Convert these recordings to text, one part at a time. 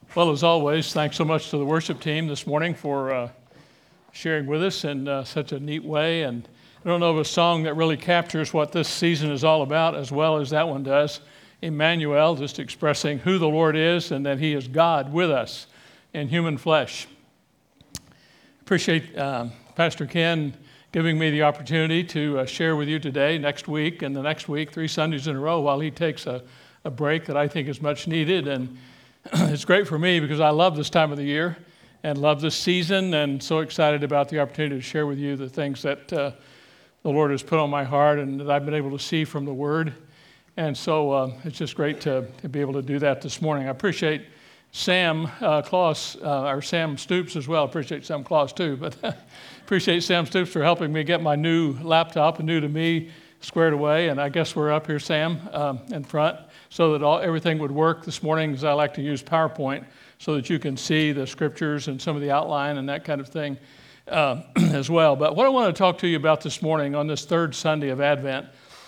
Well, as always, thanks so much to the worship team this morning for sharing with us in such a neat way. And I don't know of a song that really captures what this season is all about as well as that one does. Emmanuel, just expressing who the Lord is and that He is God with us in human flesh. Appreciate Pastor Ken giving me the opportunity to share with you today, next week, and the next week, 3 Sundays in a row, while he takes a break that I think is much needed. And it's great for me because I love this time of the year and love this season, and so excited about the opportunity to share with you the things that the Lord has put on my heart and that I've been able to see from the Word. And so it's just great to be able to do that this morning. I appreciate Sam Claus, or Sam Stoops as well. I appreciate Sam Claus too, but appreciate Sam Stoops for helping me get my new laptop, new to me, squared away. And I guess we're up here, Sam, in front, so that everything would work this morning, as I like to use PowerPoint, so that you can see the scriptures and some of the outline and that kind of thing as well. But what I want to talk to you about this morning on this third Sunday of Advent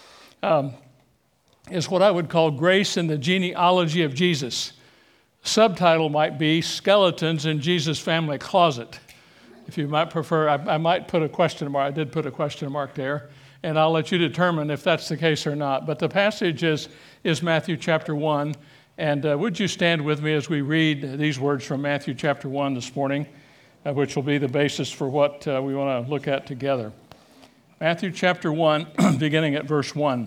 is what I would call Grace in the Genealogy of Jesus. Subtitle might be Skeletons in Jesus' Family Closet. If you might prefer, I might put a question mark. I did put a question mark there, and I'll let you determine if that's the case or not. But the passage is Matthew chapter 1, and would you stand with me as we read these words from Matthew chapter 1 this morning, which will be the basis for what we want to look at together. Matthew chapter 1, beginning at verse 1.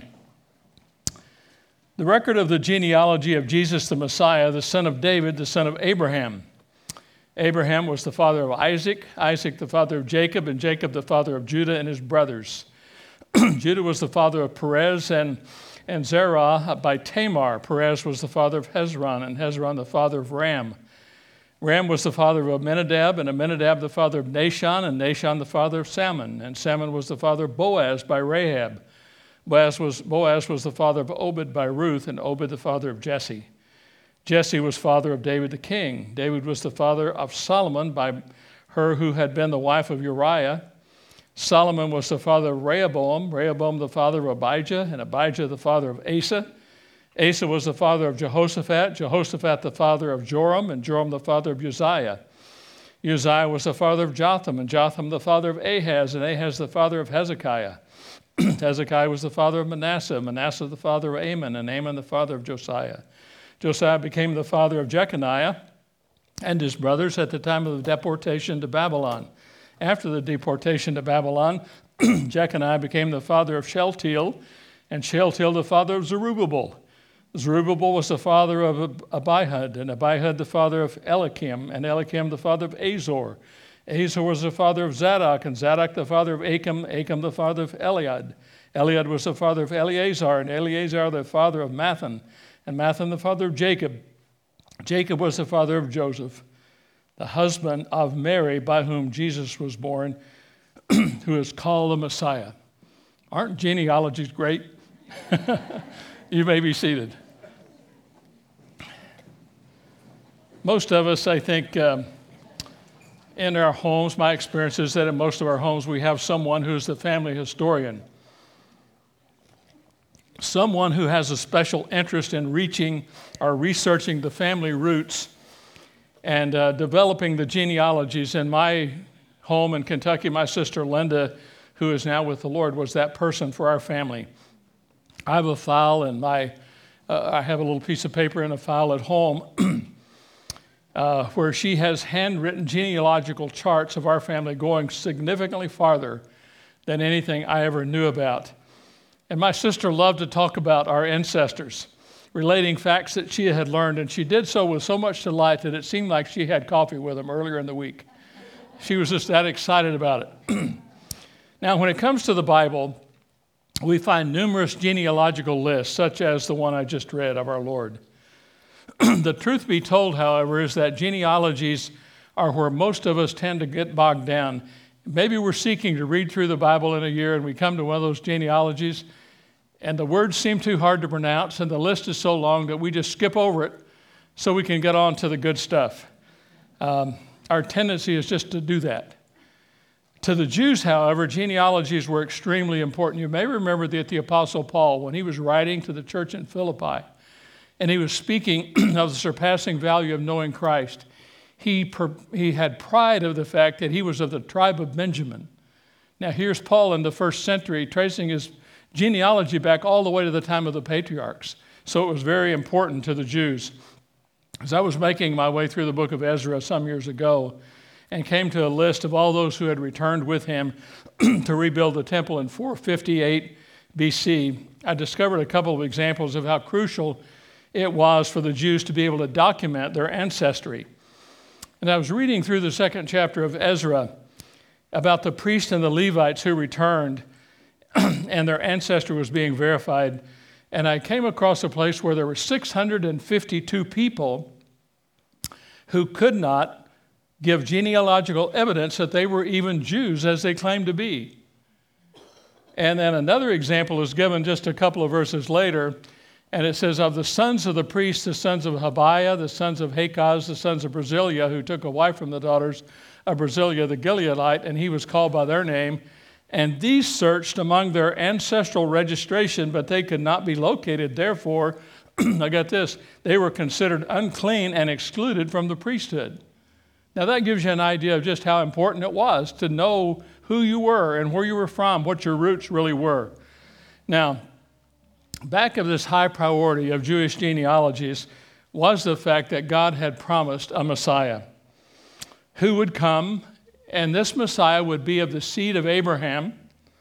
The record of the genealogy of Jesus the Messiah, the son of David, the son of Abraham. Abraham was the father of Isaac, Isaac the father of Jacob, and Jacob the father of Judah and his brothers. Judah was the father of Perez and Zerah by Tamar. Perez was the father of Hezron, and Hezron the father of Ram. Ram was the father of Amminadab, and Amminadab the father of Nahshon, and Nahshon the father of Salmon. And Salmon was the father of Boaz by Rahab. Boaz was the father of Obed by Ruth, and Obed the father of Jesse. Jesse was father of David the king. David was the father of Solomon by her who had been the wife of Uriah. Solomon was the father of Rehoboam, Rehoboam the father of Abijah, and Abijah the father of Asa. Asa was the father of Jehoshaphat, Jehoshaphat the father of Joram, and Joram the father of Uzziah. Uzziah was the father of Jotham, and Jotham the father of Ahaz, and Ahaz the father of Hezekiah. Hezekiah was the father of Manasseh, Manasseh the father of Amon, and Amon the father of Josiah. Josiah became the father of Jeconiah and his brothers at the time of the deportation to Babylon. After the deportation to Babylon, Jeconiah became the father of Shealtiel, and Shealtiel the father of Zerubbabel. Zerubbabel was the father of Abihud, and Abihud the father of Eliakim, and Eliakim the father of Azor. Azor was the father of Zadok, and Zadok the father of Achim, Achim the father of Eliad. Eliad was the father of Eleazar, and Eleazar the father of Mathan, and Mathan the father of Jacob. Jacob was the father of Joseph, the husband of Mary, by whom Jesus was born, who is called the Messiah. Aren't genealogies great? You may be seated. Most of us, I think, in our homes, my experience is that in most of our homes we have someone who's the family historian. Someone who has a special interest in reaching or researching the family roots and developing the genealogies. In my home in Kentucky, my sister Linda, who is now with the Lord, was that person for our family. I have a file in I have a little piece of paper in a file at home where she has handwritten genealogical charts of our family going significantly farther than anything I ever knew about. And my sister loved to talk about our ancestors, relating facts that she had learned, and she did so with so much delight that it seemed like she had coffee with them earlier in the week. She was just that excited about it. Now, when it comes to the Bible, we find numerous genealogical lists, such as the one I just read of our Lord. The truth be told, however, is that genealogies are where most of us tend to get bogged down. Maybe we're seeking to read through the Bible in a year and we come to one of those genealogies and the words seem too hard to pronounce and the list is so long that we just skip over it so we can get on to the good stuff. Our tendency is just to do that. To the Jews, however, genealogies were extremely important. You may remember that the Apostle Paul, when he was writing to the church in Philippi, and he was speaking of the surpassing value of knowing Christ. He had pride of the fact that he was of the tribe of Benjamin. Now here's Paul in the first century tracing his genealogy back all the way to the time of the patriarchs. So it was very important to the Jews. As I was making my way through the book of Ezra some years ago and came to a list of all those who had returned with him to rebuild the temple in 458 BC, I discovered a couple of examples of how crucial it was for the Jews to be able to document their ancestry. And I was reading through the second chapter of Ezra about the priests and the Levites who returned and their ancestry was being verified. And I came across a place where there were 652 people who could not give genealogical evidence that they were even Jews as they claimed to be. And then another example is given just a couple of verses later, and it says, of the sons of the priests, the sons of Habiah, the sons of Hakaz, the sons of Barzillai, who took a wife from the daughters of Barzillai the Gileadite, and he was called by their name. And these searched among their ancestral registration, but they could not be located. Therefore, I got this, they were considered unclean and excluded from the priesthood. Now that gives you an idea of just how important it was to know who you were and where you were from, what your roots really were. Now, back of this high priority of Jewish genealogies was the fact that God had promised a Messiah who would come, and this Messiah would be of the seed of Abraham,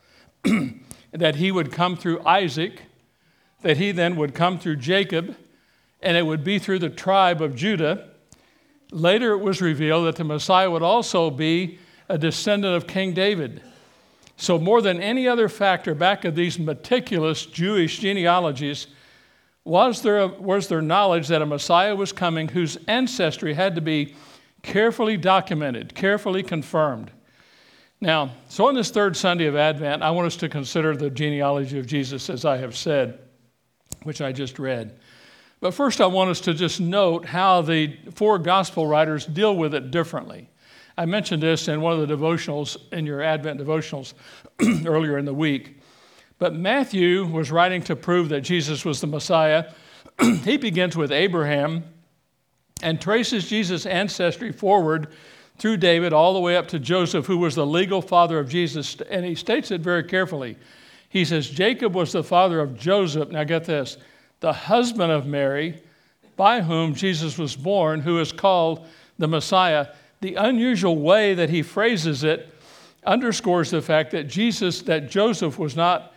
that he would come through Isaac, that he then would come through Jacob, and it would be through the tribe of Judah. Later it was revealed that the Messiah would also be a descendant of King David. So more than any other factor back of these meticulous Jewish genealogies was their knowledge that a Messiah was coming whose ancestry had to be carefully documented, carefully confirmed. Now, so on this third Sunday of Advent, I want us to consider the genealogy of Jesus, as I have said, which I just read. But first, I want us to just note how the four gospel writers deal with it differently. I mentioned this in one of the devotionals, in your Advent devotionals earlier in the week. But Matthew was writing to prove that Jesus was the Messiah. He begins with Abraham and traces Jesus' ancestry forward through David all the way up to Joseph, who was the legal father of Jesus. And he states it very carefully. He says, Jacob was the father of Joseph. Now get this, the husband of Mary, by whom Jesus was born, who is called the Messiah. The unusual way that he phrases it underscores the fact that Joseph was not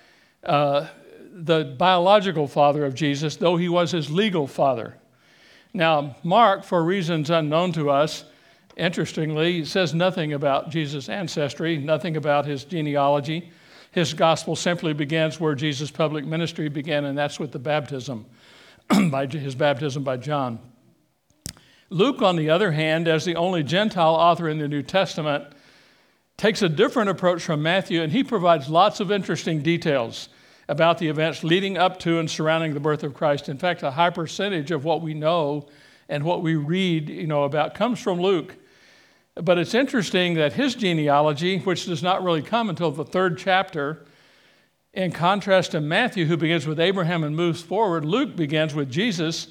the biological father of Jesus, though he was his legal father. Now, Mark, for reasons unknown to us, interestingly, says nothing about Jesus' ancestry, nothing about his genealogy. His gospel simply begins where Jesus' public ministry began, and that's with the baptism, his baptism by John. Luke, on the other hand, as the only Gentile author in the New Testament, takes a different approach from Matthew, and he provides lots of interesting details about the events leading up to and surrounding the birth of Christ. In fact, a high percentage of what we know and what we read, about comes from Luke. But it's interesting that his genealogy, which does not really come until the third chapter, in contrast to Matthew, who begins with Abraham and moves forward, Luke begins with Jesus,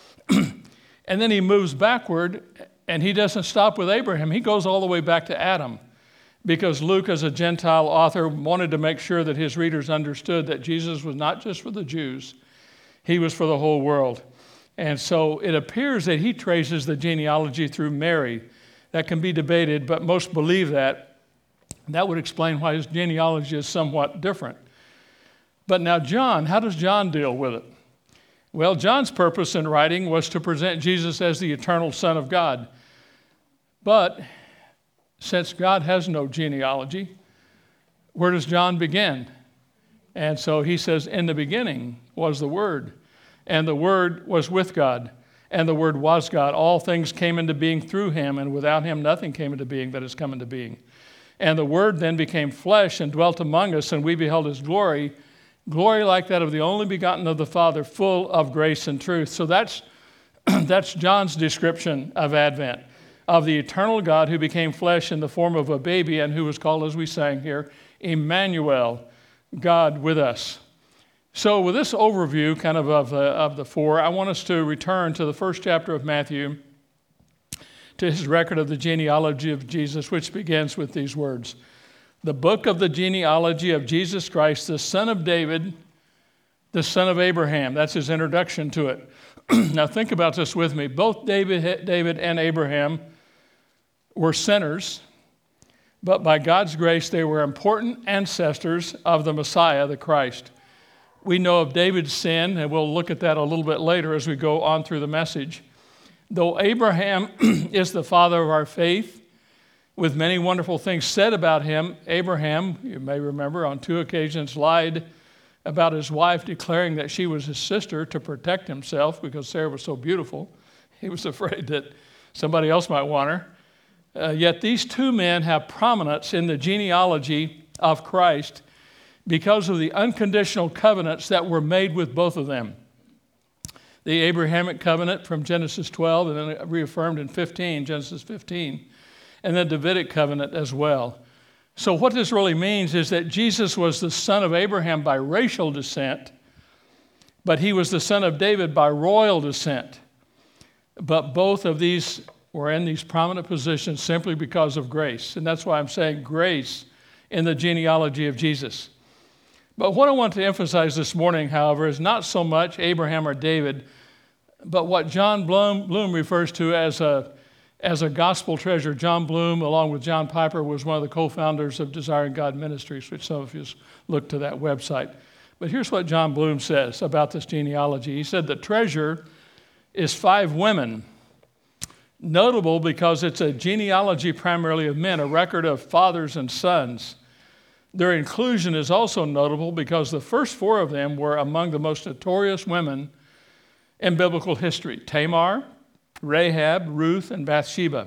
and then he moves backward, and he doesn't stop with Abraham. He goes all the way back to Adam, because Luke, as a Gentile author, wanted to make sure that his readers understood that Jesus was not just for the Jews, he was for the whole world. And so it appears that he traces the genealogy through Mary. That can be debated, but most believe that. That would explain why his genealogy is somewhat different. But now John, how does John deal with it? Well, John's purpose in writing was to present Jesus as the eternal Son of God. But since God has no genealogy, where does John begin? And so he says, in the beginning was the Word, and the Word was with God, and the Word was God. All things came into being through him, and without him nothing came into being that has come into being. And the Word then became flesh and dwelt among us, and we beheld his glory, glory like that of the only begotten of the Father, full of grace and truth. So that's John's description of Advent, of the eternal God who became flesh in the form of a baby and who was called, as we sang here, Emmanuel, God with us. So with this overview kind of the four, I want us to return to the first chapter of Matthew, to his record of the genealogy of Jesus, which begins with these words. The book of the genealogy of Jesus Christ, the son of David, the son of Abraham. That's his introduction to it. Now think about this with me. Both David and Abraham were sinners, but by God's grace, they were important ancestors of the Messiah, the Christ. We know of David's sin, and we'll look at that a little bit later as we go on through the message. Though Abraham is the father of our faith, with many wonderful things said about him, Abraham, you may remember, on 2 occasions lied about his wife, declaring that she was his sister to protect himself because Sarah was so beautiful. He was afraid that somebody else might want her. Yet these two men have prominence in the genealogy of Christ because of the unconditional covenants that were made with both of them. The Abrahamic covenant from Genesis 12 and then reaffirmed in Genesis 15, and the Davidic covenant as well. So what this really means is that Jesus was the son of Abraham by racial descent, but he was the son of David by royal descent. But both of these were in these prominent positions simply because of grace. And that's why I'm saying grace in the genealogy of Jesus. But what I want to emphasize this morning, however, is not so much Abraham or David, but what John Bloom refers to as a gospel treasure. John Bloom, along with John Piper, was one of the co-founders of Desiring God Ministries, which some of you look to that website. But here's what John Bloom says about this genealogy. He said the treasure is 5 women, notable because it's a genealogy primarily of men, a record of fathers and sons. Their inclusion is also notable because the first 4 of them were among the most notorious women in biblical history: Tamar, Rahab, Ruth, and Bathsheba.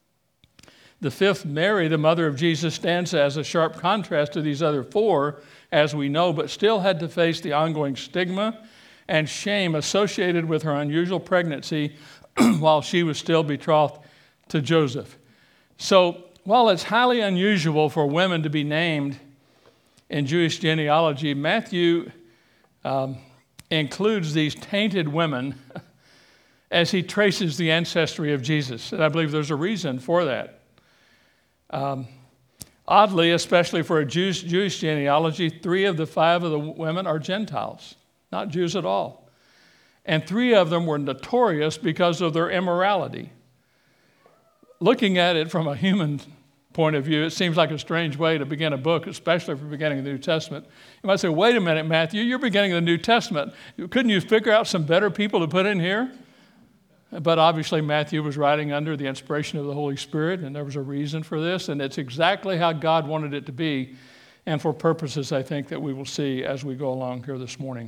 The 5th, Mary, the mother of Jesus, stands as a sharp contrast to these other 4, as we know, but still had to face the ongoing stigma and shame associated with her unusual pregnancy while she was still betrothed to Joseph. So while it's highly unusual for women to be named in Jewish genealogy, Matthew includes these tainted women as he traces the ancestry of Jesus. And I believe there's a reason for that. Oddly, especially for a Jewish genealogy, 3 of the 5 of the women are Gentiles, not Jews at all. And 3 of them were notorious because of their immorality. Looking at it from a human point of view, it seems like a strange way to begin a book, especially for beginning the New Testament. You might say, wait a minute, Matthew, you're beginning the New Testament. Couldn't you figure out some better people to put in here? But obviously Matthew was writing under the inspiration of the Holy Spirit, and there was a reason for this, and it's exactly how God wanted it to be, and for purposes, I think, that we will see as we go along here this morning.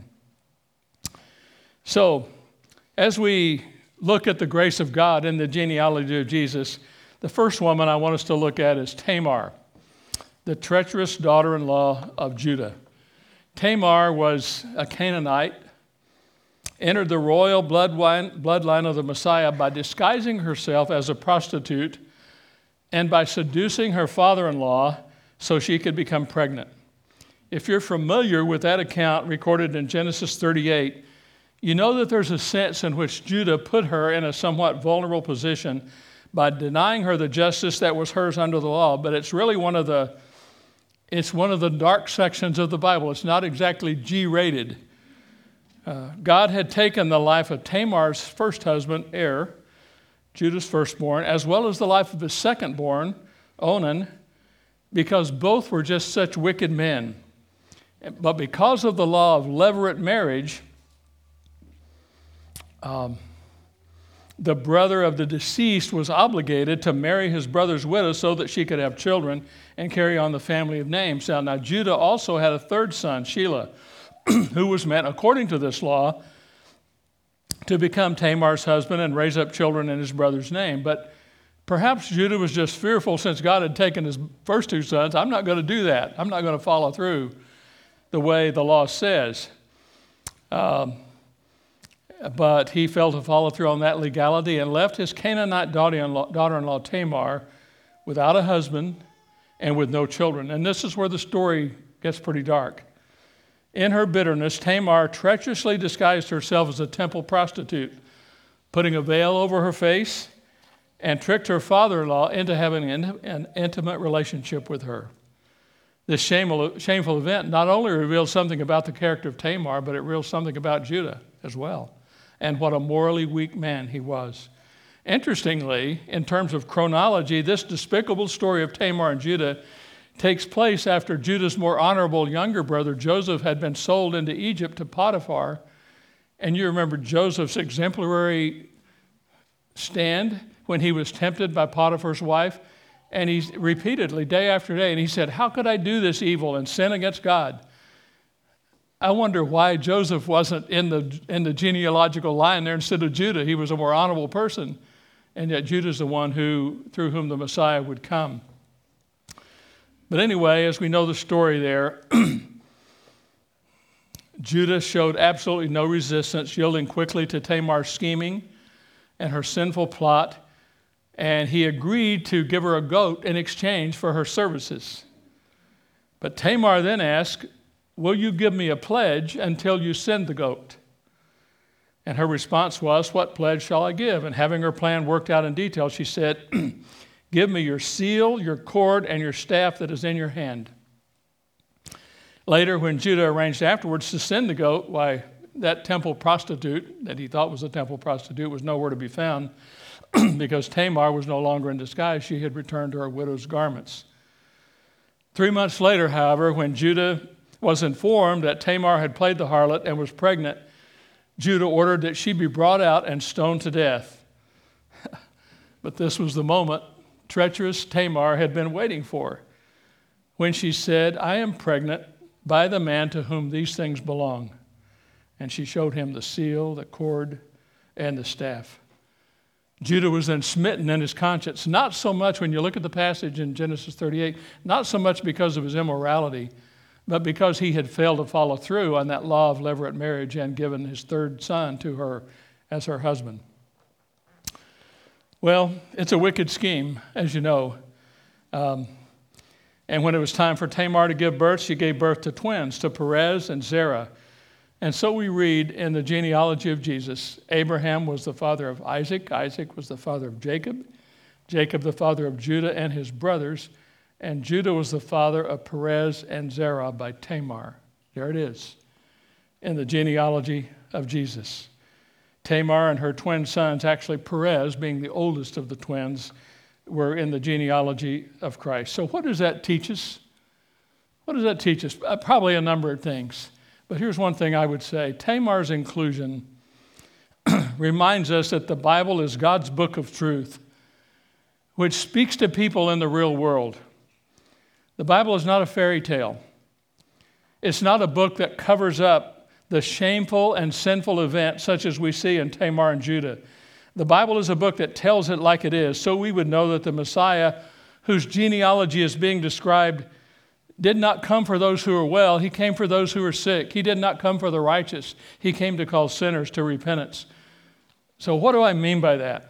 So, as we look at the grace of God in the genealogy of Jesus, the first woman I want us to look at is Tamar, the treacherous daughter-in-law of Judah. Tamar was a Canaanite, entered the royal bloodline of the Messiah by disguising herself as a prostitute and by seducing her father-in-law so she could become pregnant. If you're familiar with that account recorded in Genesis 38, you know that there's a sense in which Judah put her in a somewhat vulnerable position by denying her the justice that was hers under the law, but it's really one of the dark sections of the Bible. It's not exactly G-rated. God had taken the life of Tamar's first husband, Er, Judah's firstborn, as well as the life of his secondborn, Onan, because both were just such wicked men. But because of the law of levirate marriage, the brother of the deceased was obligated to marry his brother's widow so that she could have children and carry on the family of names. Now Judah also had a 3rd son, Shelah, who was meant, according to this law, to become Tamar's husband and raise up children in his brother's name. But perhaps Judah was just fearful, since God had taken his first 2 sons. I'm not going to do that. I'm not going to follow through the way the law says. But he failed to follow through on that legality and left his Canaanite daughter-in-law Tamar without a husband and with no children. And this is where the story gets pretty dark. In her bitterness, Tamar treacherously disguised herself as a temple prostitute, putting a veil over her face, and tricked her father-in-law into having an intimate relationship with her. This shameful event not only reveals something about the character of Tamar, but it reveals something about Judah as well, and what a morally weak man he was. Interestingly, in terms of chronology, this despicable story of Tamar and Judah takes place after Judah's more honorable younger brother Joseph had been sold into Egypt to Potiphar. And you remember Joseph's exemplary stand when he was tempted by Potiphar's wife. And he repeatedly, day after day, and he said, how could I do this evil and sin against God? I wonder why Joseph wasn't in the genealogical line there instead of Judah. He was a more honorable person. And yet Judah's the one through whom the Messiah would come. But anyway, as we know the story there, Judah showed absolutely no resistance, yielding quickly to Tamar's scheming and her sinful plot, and he agreed to give her a goat in exchange for her services. But Tamar then asked, will you give me a pledge until you send the goat? And her response was, what pledge shall I give? And having her plan worked out in detail, she said, give me your seal, your cord, and your staff that is in your hand. Later, when Judah arranged afterwards to send the goat, why, that temple prostitute that he thought was a temple prostitute was nowhere to be found because Tamar was no longer in disguise. She had returned to her widow's garments. 3 months later, however, when Judah was informed that Tamar had played the harlot and was pregnant, Judah ordered that she be brought out and stoned to death. But this was the moment treacherous Tamar had been waiting for, when she said, I am pregnant by the man to whom these things belong. And she showed him the seal, the cord, and the staff. Judah was then smitten in his conscience, not so much, when you look at the passage in Genesis 38, not so much because of his immorality, but because he had failed to follow through on that law of levirate marriage and given his third son to her as her husband. Well, it's a wicked scheme, as you know. And when it was time for Tamar to give birth, she gave birth to twins, to Perez and Zerah. And so we read in the genealogy of Jesus, Abraham was the father of Isaac, Isaac was the father of Jacob, Jacob the father of Judah and his brothers, and Judah was the father of Perez and Zerah by Tamar. There it is, in the genealogy of Jesus. Tamar and her twin sons, actually Perez being the oldest of the twins, were in the genealogy of Christ. So what does that teach us? What does that teach us? Probably a number of things. But here's one thing I would say. Tamar's inclusion reminds us that the Bible is God's book of truth, which speaks to people in the real world. The Bible is not a fairy tale. It's not a book that covers up the shameful and sinful event such as we see in Tamar and Judah. The Bible is a book that tells it like it is, so we would know that the Messiah, whose genealogy is being described, did not come for those who are well. He came for those who are sick. He did not come for the righteous. He came to call sinners to repentance. So what do I mean by that?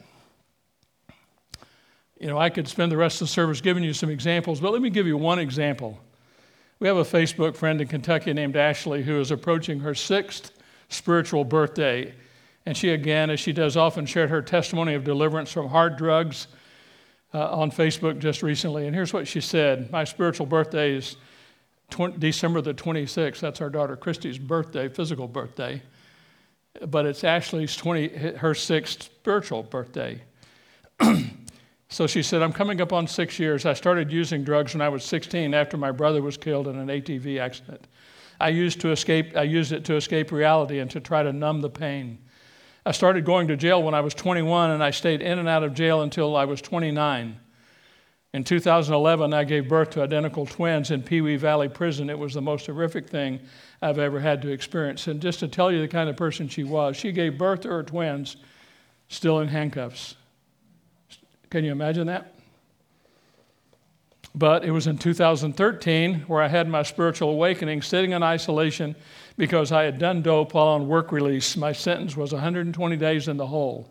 You know, I could spend the rest of the service giving you some examples, but let me give you one example. We have a Facebook friend in Kentucky named Ashley who is approaching her 6th spiritual birthday. And she, again, as she does often, shared her testimony of deliverance from hard drugs on Facebook just recently. And here's what she said. My spiritual birthday is December the 26th. That's our daughter Christy's birthday, physical birthday. But it's Ashley's her 6th spiritual birthday. So she said, I'm coming up on 6 years. I started using drugs when I was 16 after my brother was killed in an ATV accident. I used it to escape reality and to try to numb the pain. I started going to jail when I was 21, and I stayed in and out of jail until I was 29. In 2011, I gave birth to identical twins in Pee Wee Valley Prison. It was the most horrific thing I've ever had to experience. And just to tell you the kind of person she was, she gave birth to her twins still in handcuffs. Can you imagine that? But it was in 2013 where I had my spiritual awakening, sitting in isolation because I had done dope while on work release. My sentence was 120 days in the hole.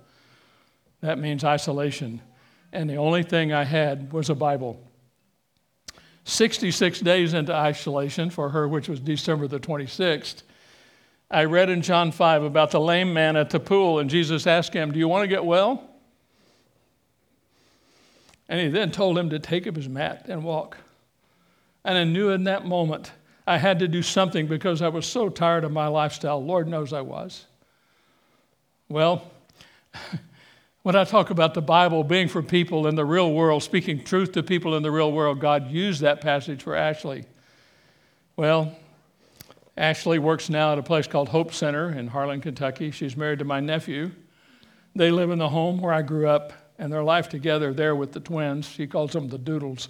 That means isolation. And the only thing I had was a Bible. 66 days into isolation for her, which was December the 26th, I read in John 5 about the lame man at the pool, and Jesus asked him, "Do you want to get well?" And he then told him to take up his mat and walk. And I knew in that moment I had to do something because I was so tired of my lifestyle. Lord knows I was. Well, when I talk about the Bible being for people in the real world, speaking truth to people in the real world, God used that passage for Ashley. Well, Ashley works now at a place called Hope Center in Harlan, Kentucky. She's married to my nephew. They live in the home where I grew up, and their life together there with the twins. She calls them the Doodles.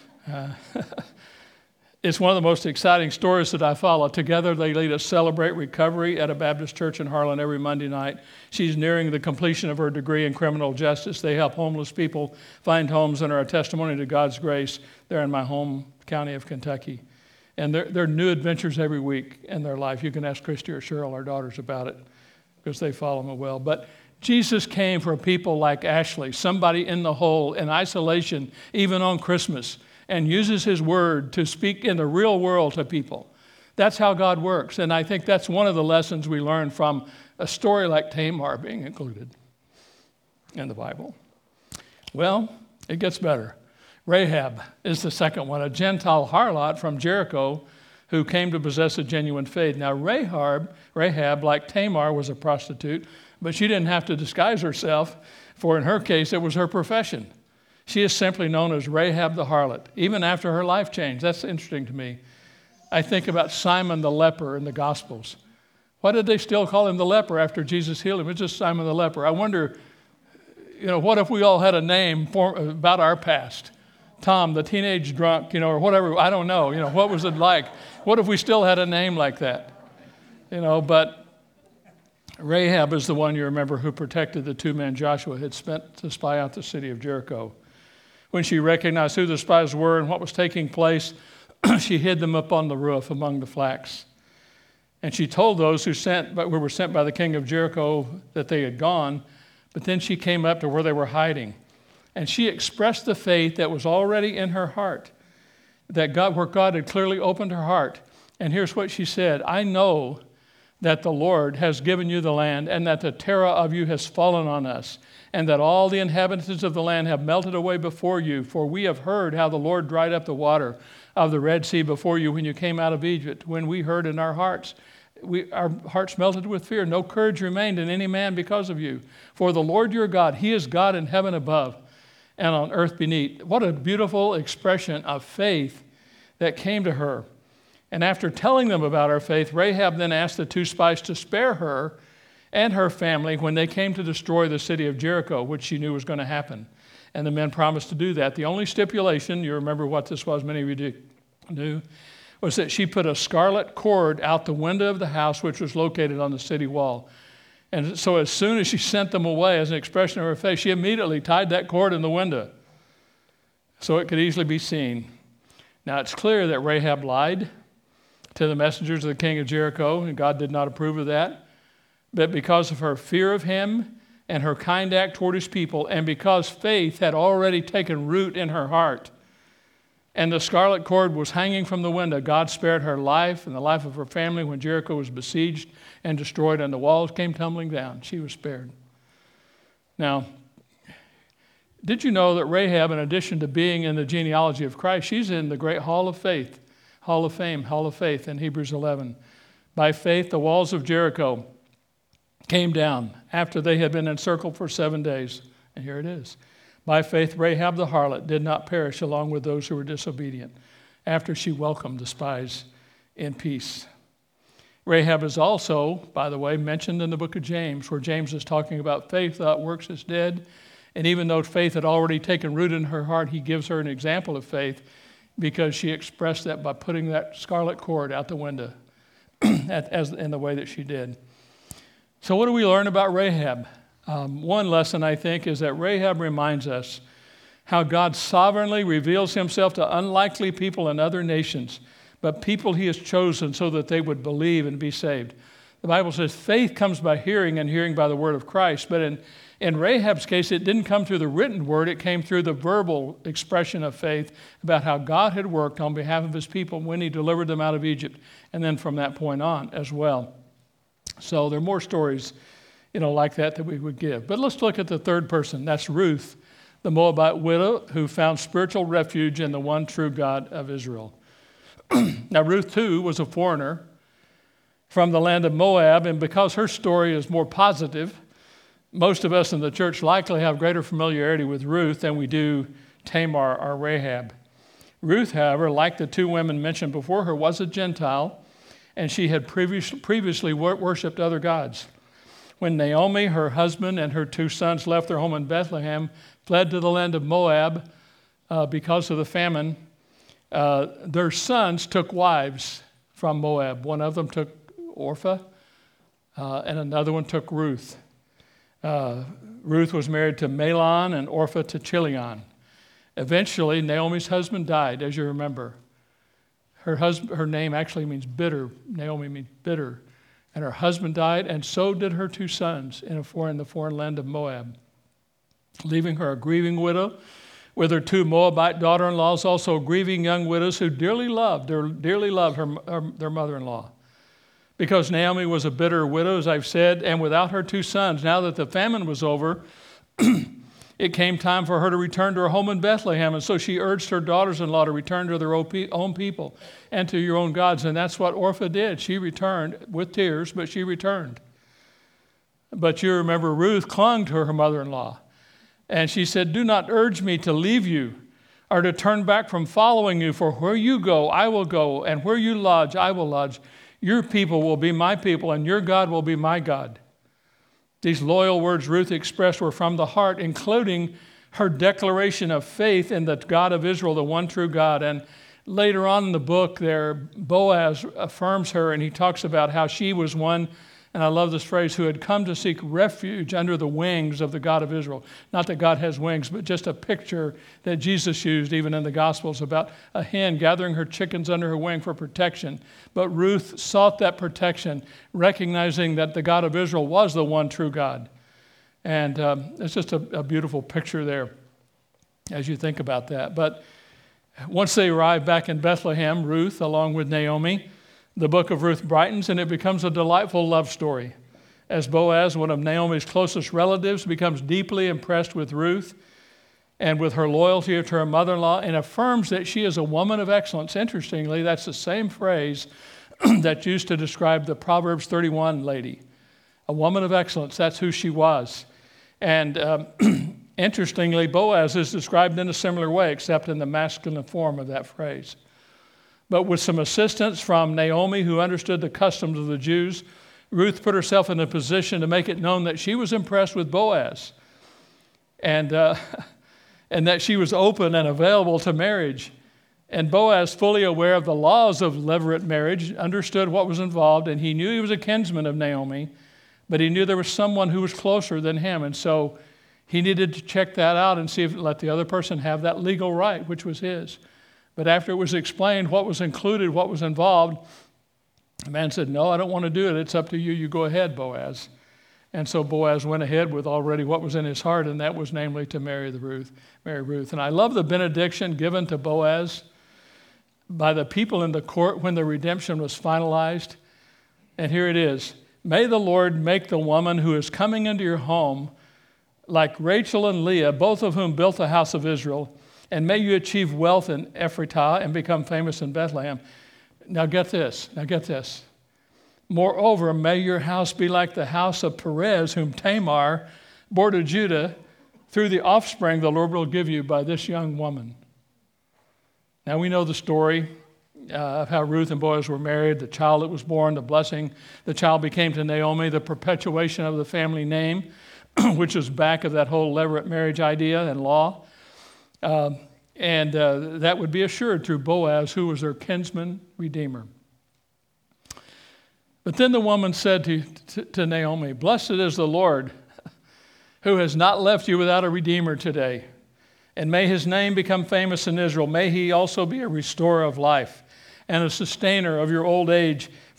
It's one of the most exciting stories that I follow. Together, they lead us Celebrate Recovery at a Baptist church in Harlan every Monday night. She's nearing the completion of her degree in criminal justice. They help homeless people find homes and are a testimony to God's grace there in my home county of Kentucky. And there are new adventures every week in their life. You can ask Christy or Cheryl, our daughters, about it because they follow them well. But Jesus came for people like Ashley, somebody in the hole, in isolation, even on Christmas, and uses his word to speak in the real world to people. That's how God works. And I think that's one of the lessons we learn from a story like Tamar being included in the Bible. Well, it gets better. Rahab is the second one, a Gentile harlot from Jericho who came to possess a genuine faith. Now, Rahab, like Tamar, was a prostitute, but she didn't have to disguise herself, for in her case, it was her profession. She is simply known as Rahab the harlot, even after her life changed. That's interesting to me. I think about Simon the leper in the Gospels. Why did they still call him the leper after Jesus healed him? It's just Simon the leper. I wonder, what if we all had a name about our past? Tom, the teenage drunk, or whatever. I don't know. What was it like? What if we still had a name like that? But Rahab is the one you remember who protected the two men Joshua had sent to spy out the city of Jericho. When she recognized who the spies were and what was taking place, she hid them up on the roof among the flax. And she told those who were sent by the king of Jericho that they had gone, but then she came up to where they were hiding. And she expressed the faith that was already in her heart, where God had clearly opened her heart. And here's what she said: "I know that the Lord has given you the land, and that the terror of you has fallen on us, and that all the inhabitants of the land have melted away before you. For we have heard how the Lord dried up the water of the Red Sea before you when you came out of Egypt. When we heard in our hearts, our hearts melted with fear. No courage remained in any man because of you. For the Lord your God, he is God in heaven above and on earth beneath." What a beautiful expression of faith that came to her. And after telling them about her faith, Rahab then asked the two spies to spare her and her family when they came to destroy the city of Jericho, which she knew was going to happen. And the men promised to do that. The only stipulation, you remember what this was, many of you knew, was that she put a scarlet cord out the window of the house, which was located on the city wall. And so as soon as she sent them away as an expression of her faith, she immediately tied that cord in the window so it could easily be seen. Now, it's clear that Rahab lied to the messengers of the king of Jericho, and God did not approve of that. But because of her fear of him and her kind act toward his people, and because faith had already taken root in her heart, and the scarlet cord was hanging from the window, God spared her life and the life of her family when Jericho was besieged and destroyed and the walls came tumbling down. She was spared. Now, did you know that Rahab, in addition to being in the genealogy of Christ, she's in the great Hall of Faith, Hall of Fame, Hall of Faith in Hebrews 11. By faith, the walls of Jericho came down after they had been encircled for 7 days. And here it is. By faith, Rahab the harlot did not perish along with those who were disobedient after she welcomed the spies in peace. Rahab is also, by the way, mentioned in the book of James, where James is talking about faith without works is dead. And even though faith had already taken root in her heart, he gives her an example of faith because she expressed that by putting that scarlet cord out the window in the way that she did. So what do we learn about Rahab? One lesson, I think, is that Rahab reminds us how God sovereignly reveals himself to unlikely people in other nations, but people he has chosen so that they would believe and be saved. The Bible says faith comes by hearing and hearing by the word of Christ. But in Rahab's case, it didn't come through the written word. It came through the verbal expression of faith about how God had worked on behalf of his people when he delivered them out of Egypt. And then from that point on as well. So there are more stories, like that we would give. But let's look at the third person. That's Ruth, the Moabite widow who found spiritual refuge in the one true God of Israel. Now, Ruth, too, was a foreigner from the land of Moab, and because her story is more positive, most of us in the church likely have greater familiarity with Ruth than we do Tamar or Rahab. Ruth, however, like the two women mentioned before her, was a Gentile, and she had previously worshipped other gods. When Naomi, her husband, and her two sons left their home in Bethlehem, fled to the land of Moab because of the famine, their sons took wives from Moab. One of them took Orpah, and another one took Ruth. Ruth was married to Mahlon and Orpah to Chilion. Eventually, Naomi's husband died, as you remember. Her name actually means bitter. Naomi means bitter. And her husband died, and so did her two sons in the foreign land of Moab, leaving her a grieving widow with her two Moabite daughter-in-laws, also grieving young widows who dearly loved their mother-in-law. Because Naomi was a bitter widow, as I've said, and without her two sons, now that the famine was over, it came time for her to return to her home in Bethlehem. And so she urged her daughters-in-law to return to their own people and to your own gods. And that's what Orpah did. She returned with tears, but she returned. But you remember Ruth clung to her mother-in-law. And she said, "Do not urge me to leave you or to turn back from following you. For where you go, I will go. And where you lodge, I will lodge. Your people will be my people, and your God will be my God." These loyal words Ruth expressed were from the heart, including her declaration of faith in the God of Israel, the one true God. And later on in the book there, Boaz affirms her, and he talks about how she was one, and I love this phrase, who had come to seek refuge under the wings of the God of Israel. Not that God has wings, but just a picture that Jesus used even in the Gospels about a hen gathering her chickens under her wing for protection. But Ruth sought that protection, recognizing that the God of Israel was the one true God. And it's just a beautiful picture there as you think about that. But once they arrived back in Bethlehem, Ruth, along with Naomi, the book of Ruth brightens, and it becomes a delightful love story as Boaz, one of Naomi's closest relatives, becomes deeply impressed with Ruth and with her loyalty to her mother-in-law, and affirms that she is a woman of excellence. Interestingly, that's the same phrase that's used to describe the Proverbs 31 lady. A woman of excellence, that's who she was. And interestingly, Boaz is described in a similar way, except in the masculine form of that phrase. But with some assistance from Naomi, who understood the customs of the Jews, Ruth put herself in a position to make it known that she was impressed with Boaz and that she was open and available to marriage. And Boaz, fully aware of the laws of levirate marriage, understood what was involved, and he knew he was a kinsman of Naomi, but he knew there was someone who was closer than him. And so he needed to check that out and see if let the other person have that legal right, which was his. But after it was explained what was included, what was involved, the man said, "No, I don't want to do it. It's up to you. You go ahead, Boaz." And so Boaz went ahead with already what was in his heart, and that was namely to marry Ruth. And I love the benediction given to Boaz by the people in the court when the redemption was finalized. And here it is. "May the Lord make the woman who is coming into your home like Rachel and Leah, both of whom built the house of Israel. And may you achieve wealth in Ephratah and become famous in Bethlehem." Now get this. "Moreover, may your house be like the house of Perez, whom Tamar bore to Judah, through the offspring the Lord will give you by this young woman." Now we know the story of how Ruth and Boaz were married, the child that was born, the blessing the child became to Naomi, the perpetuation of the family name, which is back of that whole levirate marriage idea and law. And that would be assured through Boaz, who was their kinsman redeemer. But then the woman said to Naomi, "Blessed is the Lord, who has not left you without a redeemer today. And may his name become famous in Israel. May he also be a restorer of life and a sustainer of your old age.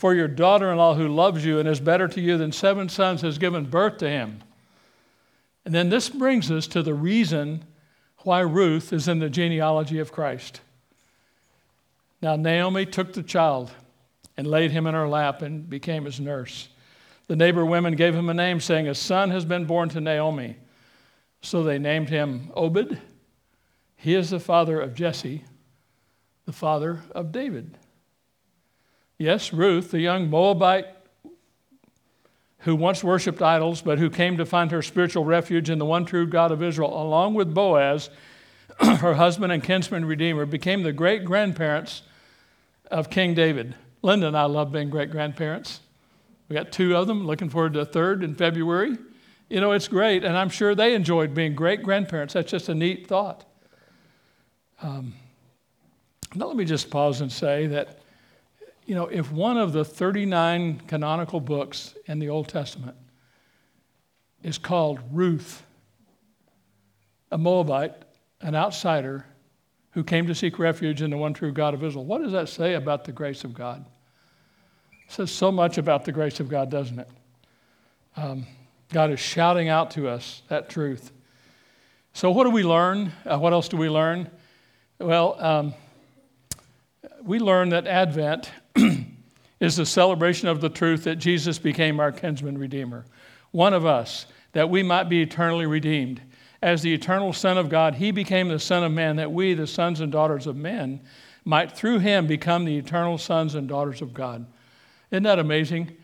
For your daughter-in-law who loves you and is better to you than 7 sons has given birth to him. And then this brings us to the reason why Ruth is in the genealogy of Christ. Now Naomi took the child and laid him in her lap and became his nurse. The neighbor women gave him a name, saying, a son has been born to Naomi. So they named him Obed. He is the father of Jesse, the father of David. Yes, Ruth, the young Moabite who once worshipped idols, but who came to find her spiritual refuge in the one true God of Israel, along with Boaz, her husband and kinsman redeemer, became the great-grandparents of King David. Linda and I love being great-grandparents. We got 2 of them, looking forward to a 3rd in February. You know, it's great, and I'm sure they enjoyed being great-grandparents. That's just a neat thought. Now let me just pause and say that, you know, if one of the 39 canonical books in the Old Testament is called Ruth, a Moabite, an outsider who came to seek refuge in the one true God of Israel, what does that say about the grace of God? It says so much about the grace of God, doesn't it? God is shouting out to us that truth. So what do we learn? What else do we learn? Well, we learn that Advent is the celebration of the truth that Jesus became our kinsman redeemer, one of us, that we might be eternally redeemed. As the eternal Son of God, he became the Son of Man, that we, the sons and daughters of men, might through him become the eternal sons and daughters of God. Isn't that amazing?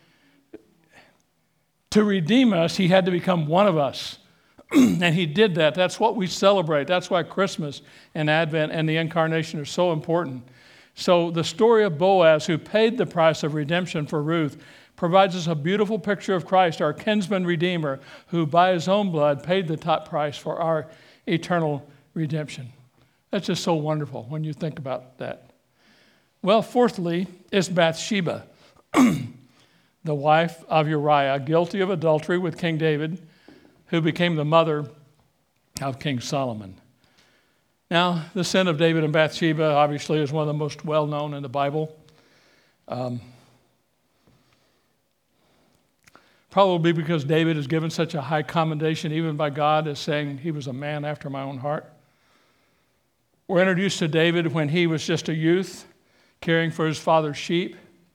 To redeem us, he had to become one of us. And he did that. That's what we celebrate. That's why Christmas and Advent and the Incarnation are so important. So the story of Boaz, who paid the price of redemption for Ruth, provides us a beautiful picture of Christ, our kinsman redeemer, who by his own blood paid the top price for our eternal redemption. That's just so wonderful when you think about that. Well, fourthly, is Bathsheba, the wife of Uriah, guilty of adultery with King David, who became the mother of King Solomon. Now, the sin of David and Bathsheba obviously is one of the most well-known in the Bible. Probably because David is given such a high commendation even by God as saying he was a man after my own heart. We're introduced to David when he was just a youth, caring for his father's sheep.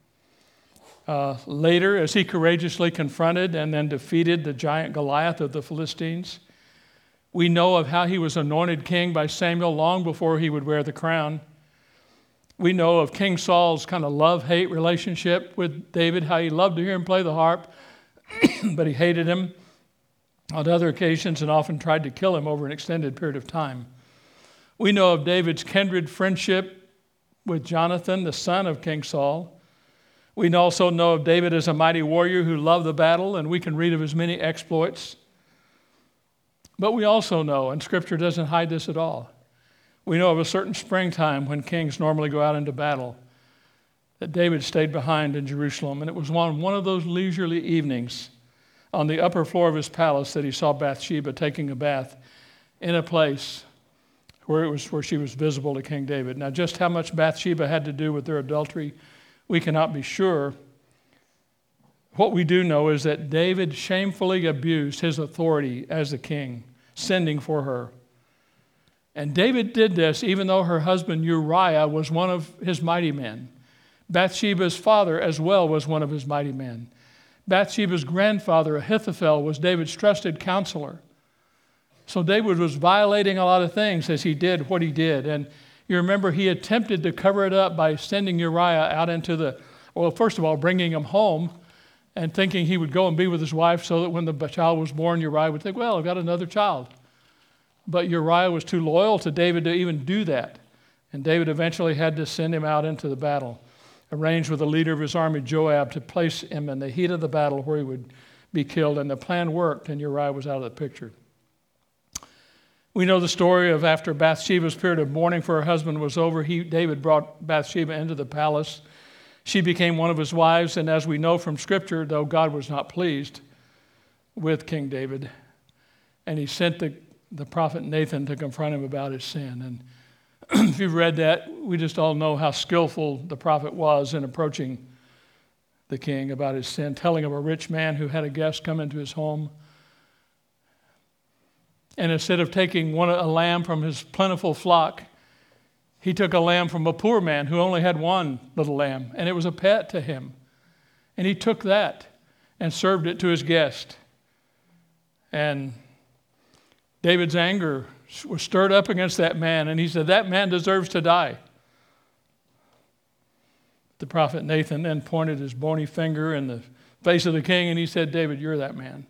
Later, as he courageously confronted and then defeated the giant Goliath of the Philistines, we know of how he was anointed king by Samuel long before he would wear the crown. We know of King Saul's kind of love-hate relationship with David, how he loved to hear him play the harp, but he hated him on other occasions and often tried to kill him over an extended period of time. We know of David's kindred friendship with Jonathan, the son of King Saul. We also know of David as a mighty warrior who loved the battle, and we can read of his many exploits. But we also know, and Scripture doesn't hide this at all, we know of a certain springtime when kings normally go out into battle, that David stayed behind in Jerusalem. And it was one of those leisurely evenings on the upper floor of his palace that he saw Bathsheba taking a bath in a place where she was visible to King David. Now, just how much Bathsheba had to do with their adultery, we cannot be sure. What we do know is that David shamefully abused his authority as the king, sending for her. And David did this even though her husband Uriah was one of his mighty men. Bathsheba's father as well was one of his mighty men. Bathsheba's grandfather, Ahithophel, was David's trusted counselor. So David was violating a lot of things as he did what he did. And you remember he attempted to cover it up by sending Uriah out into first of all, bringing him home and thinking he would go and be with his wife so that when the child was born, Uriah would think, well, I've got another child. But Uriah was too loyal to David to even do that. And David eventually had to send him out into the battle, arranged with the leader of his army, Joab, to place him in the heat of the battle where he would be killed. And the plan worked, and Uriah was out of the picture. We know the story of after Bathsheba's period of mourning for her husband was over, David brought Bathsheba into the palace. She became one of his wives, and as we know from Scripture, though God was not pleased with King David, and he sent the prophet Nathan to confront him about his sin. And if you've read that, we just all know how skillful the prophet was in approaching the king about his sin, telling of a rich man who had a guest come into his home. And instead of taking a lamb from his plentiful flock, he took a lamb from a poor man who only had one little lamb, and it was a pet to him. And he took that and served it to his guest. And David's anger was stirred up against that man, and he said, that man deserves to die. The prophet Nathan then pointed his bony finger in the face of the king, and he said, David, you're that man.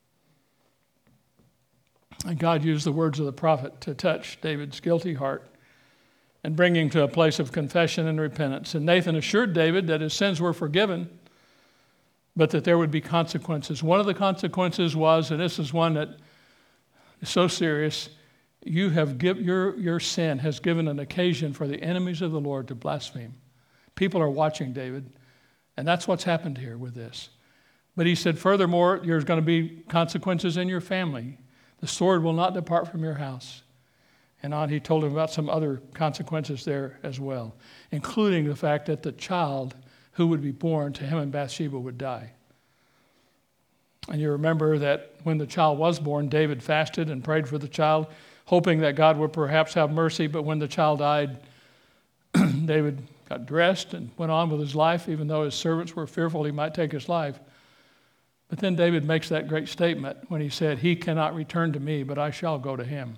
And God used the words of the prophet to touch David's guilty heart and bring him to a place of confession and repentance. And Nathan assured David that his sins were forgiven, but that there would be consequences. One of the consequences was, and this is one that is so serious, your sin has given an occasion for the enemies of the Lord to blaspheme. People are watching, David, and that's what's happened here with this. But he said, furthermore, there's going to be consequences in your family. The sword will not depart from your house. And on, he told him about some other consequences there as well, including the fact that the child who would be born to him and Bathsheba would die. And you remember that when the child was born, David fasted and prayed for the child, hoping that God would perhaps have mercy. But when the child died, David got dressed and went on with his life, even though his servants were fearful he might take his life. But then David makes that great statement when he said, he cannot return to me, but I shall go to him.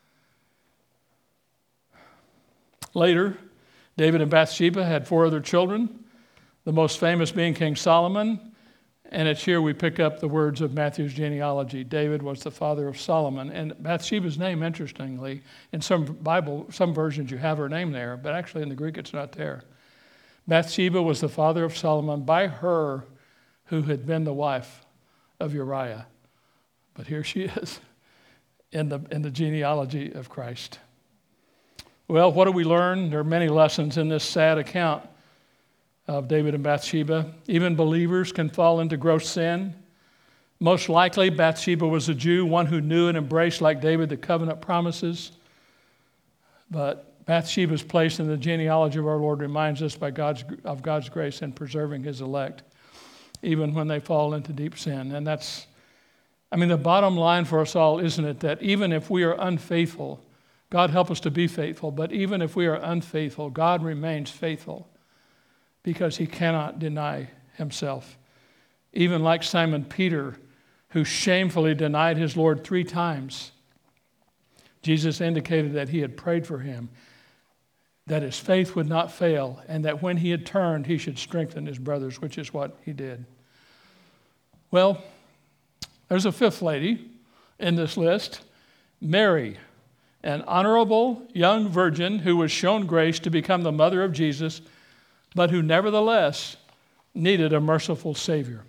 Later, David and Bathsheba had 4 other children, the most famous being King Solomon. And it's here we pick up the words of Matthew's genealogy. David was the father of Solomon. And Bathsheba's name, interestingly, in some versions you have her name there, but actually in the Greek it's not there. Bathsheba was the father of Solomon by her who had been the wife of Uriah. But here she is in the genealogy of Christ. Well, what do we learn? There are many lessons in this sad account of David and Bathsheba. Even believers can fall into gross sin. Most likely, Bathsheba was a Jew, one who knew and embraced, like David, the covenant promises. But Bathsheba's place in the genealogy of our Lord reminds us of God's grace in preserving his elect, even when they fall into deep sin. And the bottom line for us all, isn't it, that even if we are unfaithful, God help us to be faithful, but even if we are unfaithful, God remains faithful, because he cannot deny himself. Even like Simon Peter, who shamefully denied his Lord 3 times, Jesus indicated that he had prayed for him, that his faith would not fail, and that when he had turned, he should strengthen his brothers, which is what he did. Well, there's a 5th lady in this list, Mary, an honorable young virgin who was shown grace to become the mother of Jesus, but who nevertheless needed a merciful Savior.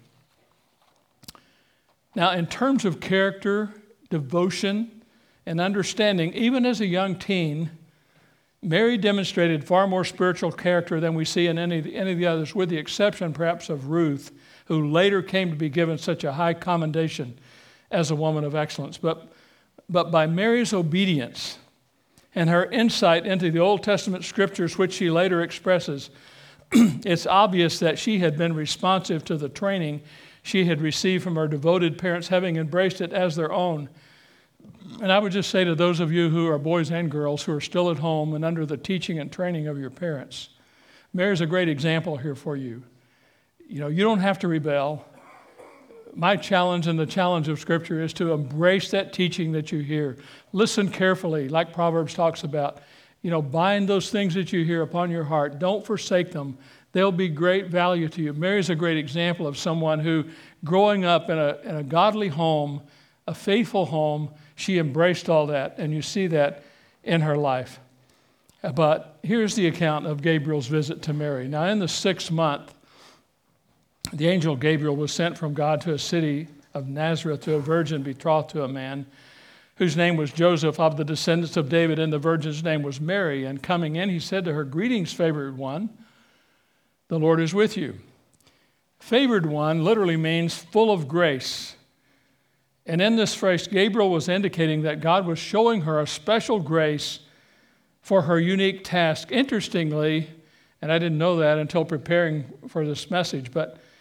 Now, in terms of character, devotion, and understanding, even as a young teen, Mary demonstrated far more spiritual character than we see in any of the others, with the exception perhaps of Ruth, who later came to be given such a high commendation as a woman of excellence. But by Mary's obedience and her insight into the Old Testament scriptures, which she later expresses, it's obvious that she had been responsive to the training she had received from her devoted parents, having embraced it as their own. And I would just say to those of you who are boys and girls who are still at home and under the teaching and training of your parents, Mary's a great example here for you. You don't have to rebel. My challenge and the challenge of Scripture is to embrace that teaching that you hear. Listen carefully, like Proverbs talks about. Bind those things that you hear upon your heart. Don't forsake them. They'll be great value to you. Mary's a great example of someone who, growing up in a godly home, a faithful home, she embraced all that, and you see that in her life. But here's the account of Gabriel's visit to Mary. Now, in the 6th month, the angel Gabriel was sent from God to a city of Nazareth to a virgin betrothed to a man whose name was Joseph, of the descendants of David, and the virgin's name was Mary. And coming in, he said to her, "Greetings, favored one, the Lord is with you." Favored one literally means full of grace. And in this phrase, Gabriel was indicating that God was showing her a special grace for her unique task. Interestingly, and I didn't know that until preparing for this message, but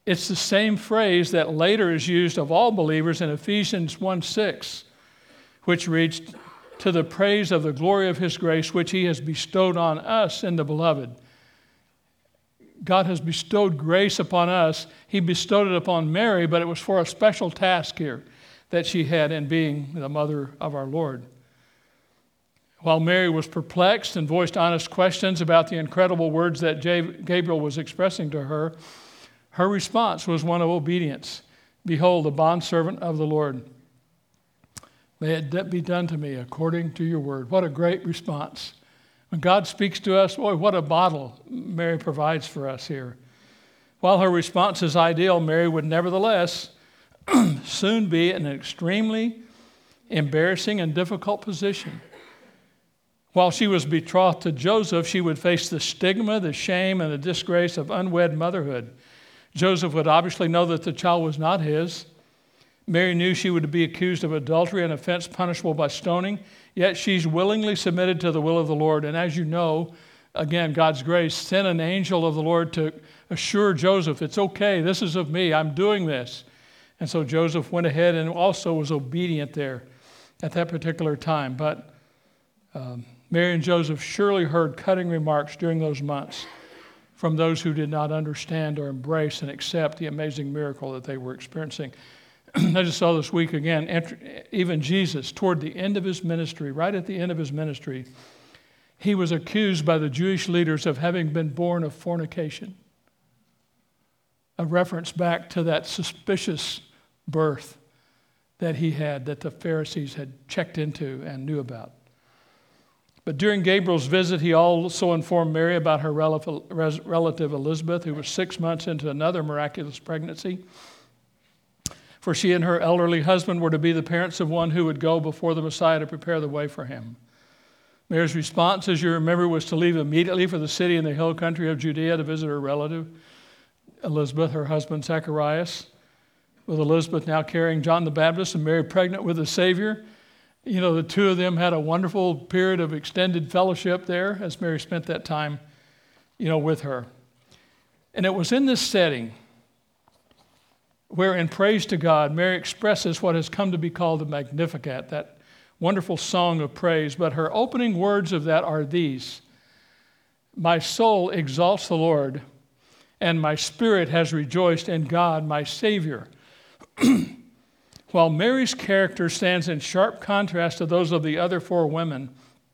It's the same phrase that later is used of all believers in Ephesians 1:6, which reads, to the praise of the glory of his grace, which he has bestowed on us in the beloved. God has bestowed grace upon us. He bestowed it upon Mary, but it was for a special task here that she had in being the mother of our Lord. While Mary was perplexed and voiced honest questions about the incredible words that Gabriel was expressing to her, her response was one of obedience. Behold, the bondservant of the Lord. May it be done to me according to your word. What a great response. When God speaks to us, boy, what a model Mary provides for us here. While her response is ideal, Mary would nevertheless soon be in an extremely embarrassing and difficult position. While she was betrothed to Joseph, she would face the stigma, the shame, and the disgrace of unwed motherhood. Joseph would obviously know that the child was not his. Mary knew she would be accused of adultery, an offense punishable by stoning, yet she's willingly submitted to the will of the Lord. And as you know, again, God's grace sent an angel of the Lord to assure Joseph, it's okay, this is of me, I'm doing this. And so Joseph went ahead and also was obedient there at that particular time. But Mary and Joseph surely heard cutting remarks during those months from those who did not understand or embrace and accept the amazing miracle that they were experiencing. I just saw this week again, even Jesus, toward the end of his ministry, right at the end of his ministry, he was accused by the Jewish leaders of having been born of fornication. A reference back to that suspicious birth that he had, that the Pharisees had checked into and knew about. But during Gabriel's visit, he also informed Mary about her relative Elizabeth, who was 6 months into another miraculous pregnancy. For she and her elderly husband were to be the parents of one who would go before the Messiah to prepare the way for him. Mary's response, as you remember, was to leave immediately for the city in the hill country of Judea to visit her relative, Elizabeth, her husband Zacharias, with Elizabeth now carrying John the Baptist and Mary pregnant with the Savior. You know, the two of them had a wonderful period of extended fellowship there as Mary spent that time, with her. And it was in this setting where, in praise to God, Mary expresses what has come to be called the Magnificat, that wonderful song of praise. But her opening words of that are these: my soul exalts the Lord, and my spirit has rejoiced in God, my Savior. While Mary's character stands in sharp contrast to those of the other four women,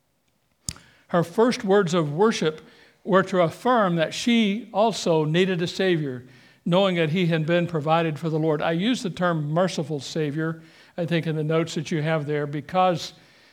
her first words of worship were to affirm that she also needed a Savior, knowing that he had been provided for the Lord. I use the term merciful Savior, I think, in the notes that you have there, because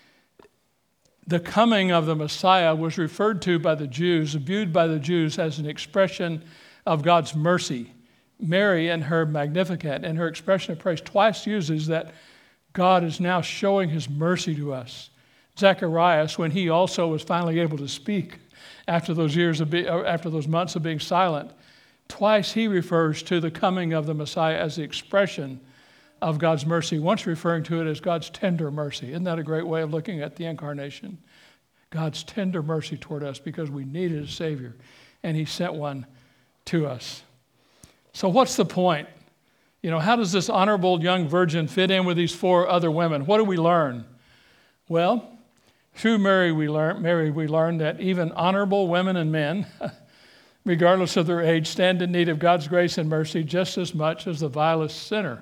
the coming of the Messiah was referred to by the Jews, viewed by the Jews as an expression of God's mercy. Mary, in her Magnificat, in her expression of praise, twice uses that God is now showing his mercy to us. Zacharias, when he also was finally able to speak after those months of being silent, twice he refers to the coming of the Messiah as the expression of God's mercy, once referring to it as God's tender mercy. Isn't that a great way of looking at the incarnation? God's tender mercy toward us because we needed a Savior, and he sent one to us. So what's the point? How does this honorable young virgin fit in with these four other women? What do we learn? Well, through Mary we learn that even honorable women and men, regardless of their age, stand in need of God's grace and mercy just as much as the vilest sinner.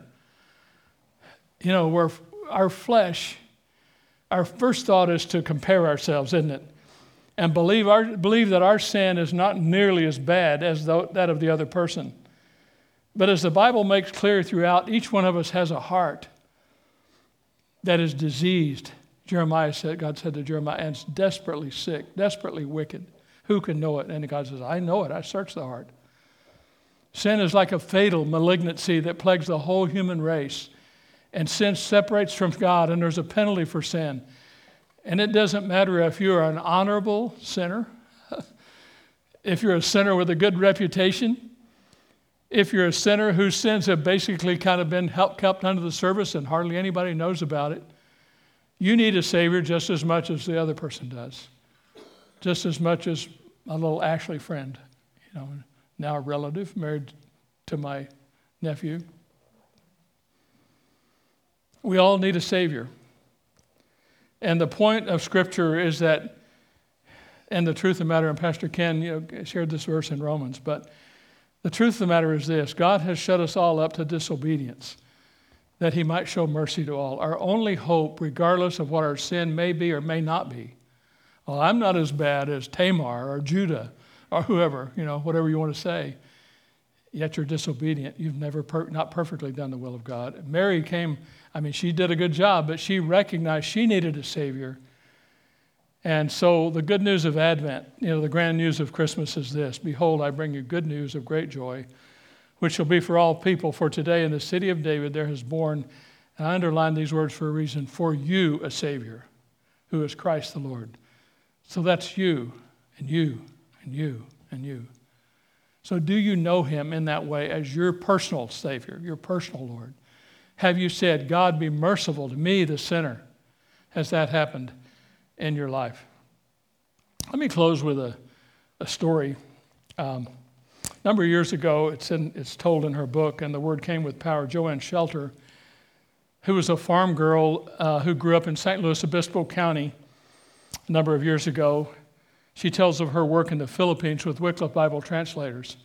Where our flesh, our first thought is to compare ourselves, isn't it? And believe that our sin is not nearly as bad as that of the other person. But as the Bible makes clear throughout, each one of us has a heart that is diseased. God said to Jeremiah, and it's desperately sick, desperately wicked. Who can know it? And God says, I know it. I search the heart. Sin is like a fatal malignancy that plagues the whole human race. And sin separates from God, and there's a penalty for sin. And it doesn't matter if you're an honorable sinner, if you're a sinner with a good reputation, if you're a sinner whose sins have basically kind of been kept under the surface and hardly anybody knows about it, you need a Savior just as much as the other person does. Just as much as my little Ashley friend, now a relative, married to my nephew. We all need a Savior. And the point of Scripture is that, and the truth of the matter, and Pastor Ken shared this verse in Romans, but the truth of the matter is this: God has shut us all up to disobedience, that he might show mercy to all. Our only hope, regardless of what our sin may be or may not be. Well, I'm not as bad as Tamar or Judah or whoever, whatever you want to say. Yet you're disobedient. You've never not perfectly done the will of God. Mary came, she did a good job, but she recognized she needed a Savior. And so the good news of Advent, the grand news of Christmas is this: behold, I bring you good news of great joy, which shall be for all people. For today in the city of David there has born, and I underline these words for a reason, for you a Savior, who is Christ the Lord. So that's you, and you, and you, and you. So do you know him in that way as your personal Savior, your personal Lord? Have you said, God, be merciful to me, the sinner? Has that happened in your life? Let me close with a story. A number of years ago, it's told in her book, and the word came with power. Joanne Shelter, who was a farm girl who grew up in St. Louis Obispo County a number of years ago, she tells of her work in the Philippines with Wycliffe Bible translators.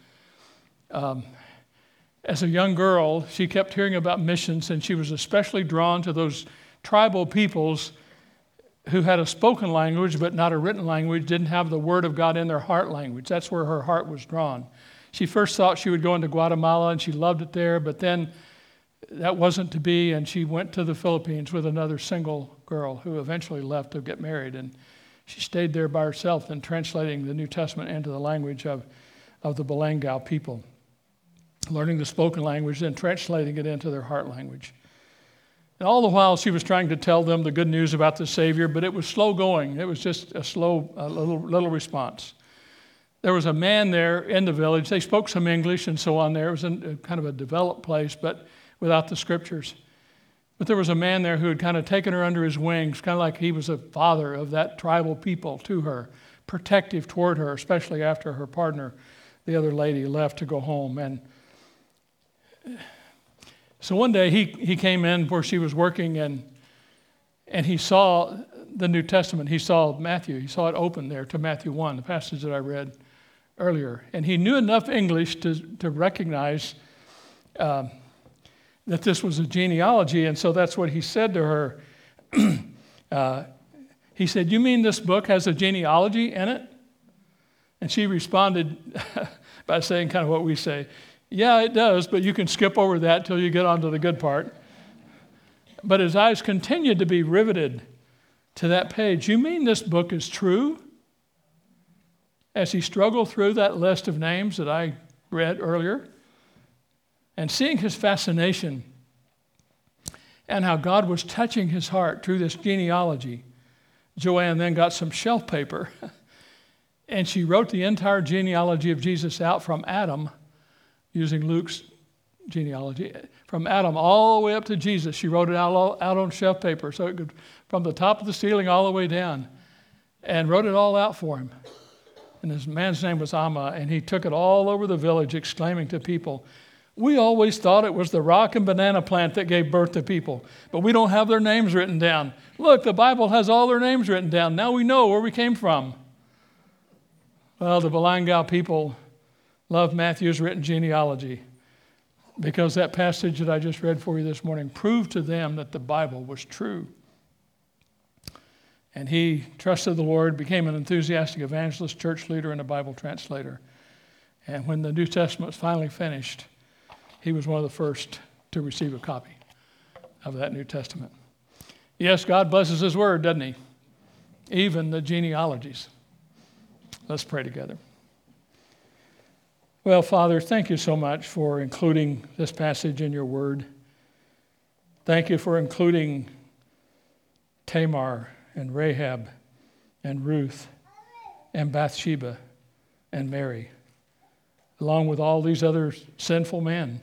As a young girl, she kept hearing about missions, and she was especially drawn to those tribal peoples who had a spoken language but not a written language, didn't have the Word of God in their heart language. That's where her heart was drawn. She first thought she would go into Guatemala, and she loved it there, but then that wasn't to be, and she went to the Philippines with another single girl who eventually left to get married, and she stayed there by herself and translating the New Testament into the language of the Balangao people, learning the spoken language and translating it into their heart language. And all the while she was trying to tell them the good news about the Savior, but it was slow going. It was just a slow, little response. There was a man there in the village. They spoke some English and so on there. It was kind of a developed place, but without the Scriptures. But there was a man there who had kind of taken her under his wings, kind of like he was a father of that tribal people to her, protective toward her, especially after her partner, the other lady, left to go home. And so one day he came in where she was working, and he saw the New Testament. He saw Matthew. He saw it open there to Matthew 1, the passage that I read earlier. And he knew enough English to recognize that this was a genealogy, and so that's what he said to her. He said, "You mean this book has a genealogy in it?" And she responded by saying kind of what we say, "Yeah, it does, but you can skip over that till you get onto the good part." But his eyes continued to be riveted to that page. "You mean this book is true?" As he struggled through that list of names that I read earlier, and seeing his fascination and how God was touching his heart through this genealogy, Joanne then got some shelf paper and she wrote the entire genealogy of Jesus out from Adam, using Luke's genealogy, from Adam all the way up to Jesus. She wrote it out on shelf paper, so it could, from the top of the ceiling all the way down, and wrote it all out for him. And this man's name was Amma, and he took it all over the village, exclaiming to people, "We always thought it was the rock and banana plant that gave birth to people, but we don't have their names written down. Look, the Bible has all their names written down. Now we know where we came from." Well, the Balangao people loved Matthew's written genealogy because that passage that I just read for you this morning proved to them that the Bible was true. And he trusted the Lord, became an enthusiastic evangelist, church leader, and a Bible translator. And when the New Testament was finally finished, he was one of the first to receive a copy of that New Testament. Yes, God blesses his word, doesn't he? Even the genealogies. Let's pray together. Well, Father, thank you so much for including this passage in your word. Thank you for including Tamar and Rahab and Ruth and Bathsheba and Mary, along with all these other sinful men.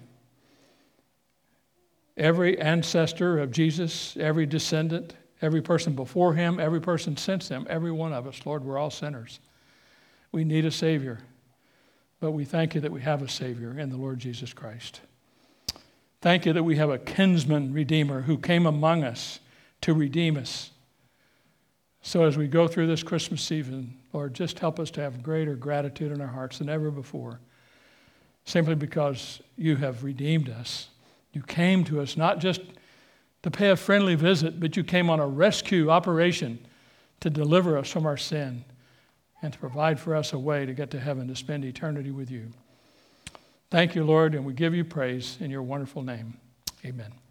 Every ancestor of Jesus, every descendant, every person before him, every person since him, every one of us, Lord, we're all sinners. We need a Savior, but we thank you that we have a Savior in the Lord Jesus Christ. Thank you that we have a kinsman redeemer who came among us to redeem us. So as we go through this Christmas season, Lord, just help us to have greater gratitude in our hearts than ever before, simply because you have redeemed us. You came to us not just to pay a friendly visit, but you came on a rescue operation to deliver us from our sin and to provide for us a way to get to heaven, to spend eternity with you. Thank you, Lord, and we give you praise in your wonderful name. Amen.